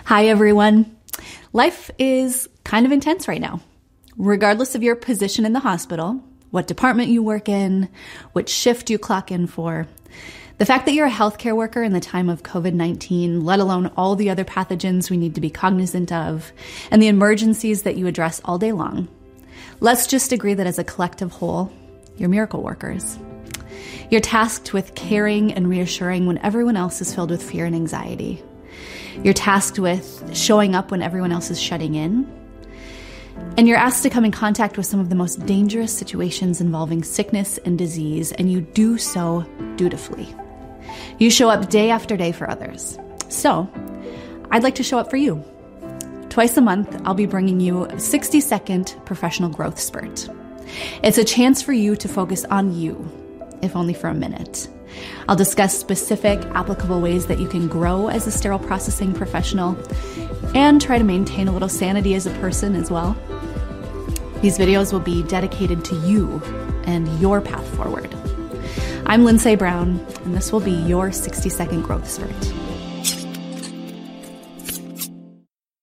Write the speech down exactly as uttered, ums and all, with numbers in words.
Hi, everyone. Life is kind of intense right now. Regardless of your position in the hospital, what department you work in, which shift you clock in for, the fact that you're a healthcare worker in the time of covid nineteen, let alone all the other pathogens we need to be cognizant of, and the emergencies that you address all day long, let's just agree that as a collective whole, you're miracle workers. You're tasked with caring and reassuring when everyone else is filled with fear and anxiety. You're tasked with showing up when everyone else is shutting in. And you're asked to come in contact with some of the most dangerous situations involving sickness and disease, and you do so dutifully. You show up day after day for others. So, I'd like to show up for you. Twice a month, I'll be bringing you a sixty-second professional growth spurt. It's a chance for you to focus on you, if only for a minute. I'll discuss specific, applicable ways that you can grow as a sterile processing professional and try to maintain a little sanity as a person as well. These videos will be dedicated to you and your path forward. I'm Lindsay Brown, and this will be your sixty-second growth spurt.